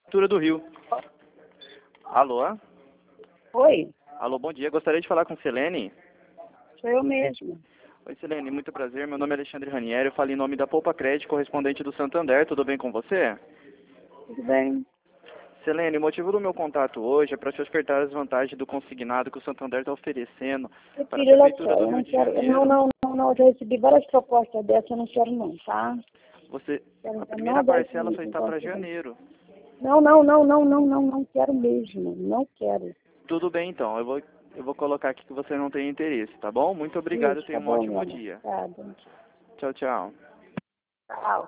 Prefeitura do Rio. Alô? Oi, Alô, bom dia. Gostaria de falar com Selene. sou eu mesmo. Oi, Selene, muito prazer. Meu nome é Alexandre Ranieri. Eu falo em nome da Poupa Crédito, correspondente do Santander. Tudo bem com você? Tudo bem? Selene, o motivo do meu contato hoje é para te ofertar as vantagens do consignado que o Santander está oferecendo Meu para a filho, olha Prefeitura só, do eu Rio não de quero, Janeiro. não, eu já recebi várias propostas dessas, eu não quero não, tá? Você, Quero a ver primeira nada parcela só com está para consigo. janeiro. Não quero mesmo, não quero. Tudo bem, então. Eu vou colocar aqui que você não tem interesse, tá bom? Muito obrigado. Isso, Tenha tá um bom, meu ótimo amor. dia. Tá bom. Tchau, tchau. Tchau.